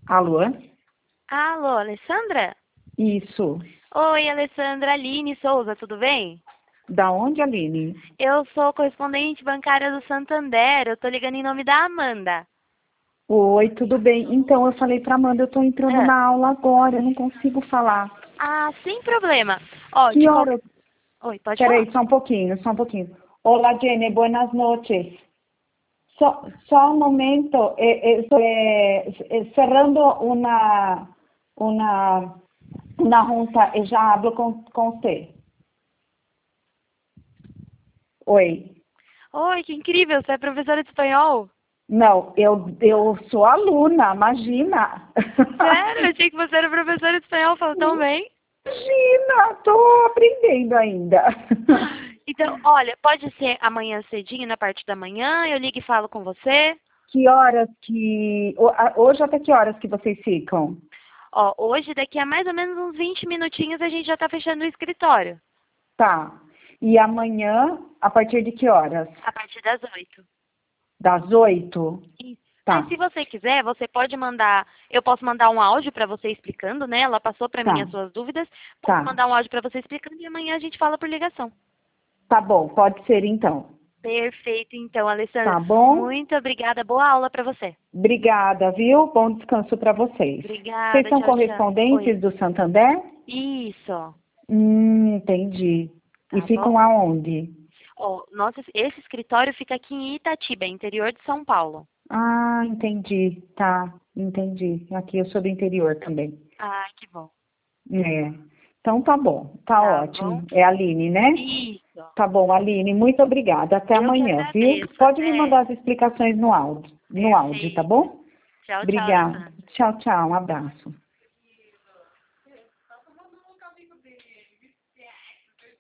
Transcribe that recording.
Alô? Alô, Alessandra? Isso. Oi, Alessandra, Aline Souza, tudo bem? Da onde, Aline? Eu sou correspondente bancária do Santander, eu tô ligando em nome da Amanda. Oi, tudo bem? Então, eu falei pra Amanda, eu tô entrando Ah, na aula agora, eu não consigo falar. sem problema. Ó, Que de hora? qualquer... Oi, pode falar. Peraí, só um pouquinho. Olá, Jenny, buenas noches. Só un momento, estoy cerrando una, una junta y ya hablo con usted. Oi. Oi, que incrível, você é professora de espanhol? Não, eu sou aluna, imagina. Sério, eu achei que você era professora de espanhol, falou tão bem. Imagina, tô aprendendo ainda. Então, olha, pode ser amanhã cedinho, na parte da manhã, eu ligo e falo com você. Que horas que... Hoje até que horas que vocês ficam? Ó, hoje, daqui a mais ou menos uns 20 minutinhos, a gente já tá fechando o escritório. Tá. E amanhã, a partir de que horas? A partir das 8. Das 8? Isso. Mas Tá, se você quiser, você pode mandar, eu posso mandar um áudio para você explicando, né? Ela passou para mim tá, as suas dúvidas. Posso tá. mandar um áudio para você explicando e amanhã a gente fala por ligação. Tá bom, pode ser então. Perfeito, então, Alessandra. Tá bom? Muito obrigada. Boa aula para você. Obrigada, viu? Bom descanso para vocês. Vocês Obrigada, são tchau, tchau. Oi. correspondentes do Santander? Isso, Entendi. E tá bom? ficam aonde? Ó, nossa, esse escritório fica aqui em Itatiba, interior de São Paulo. Ah, entendi. Tá, entendi. Aqui eu sou do interior também. Ah, que bom. É. Então tá bom, tá Tá bom? ótimo. É a Aline, né? Isso. Tá bom, Aline, muito obrigada. Até Eu que amanhã, viu? agradeço. Pode me mandar Até. as explicações no áudio, tá Perfeito. bom? Tchau, tchau, Obrigada. Alessandra. Tchau, tchau. Um abraço.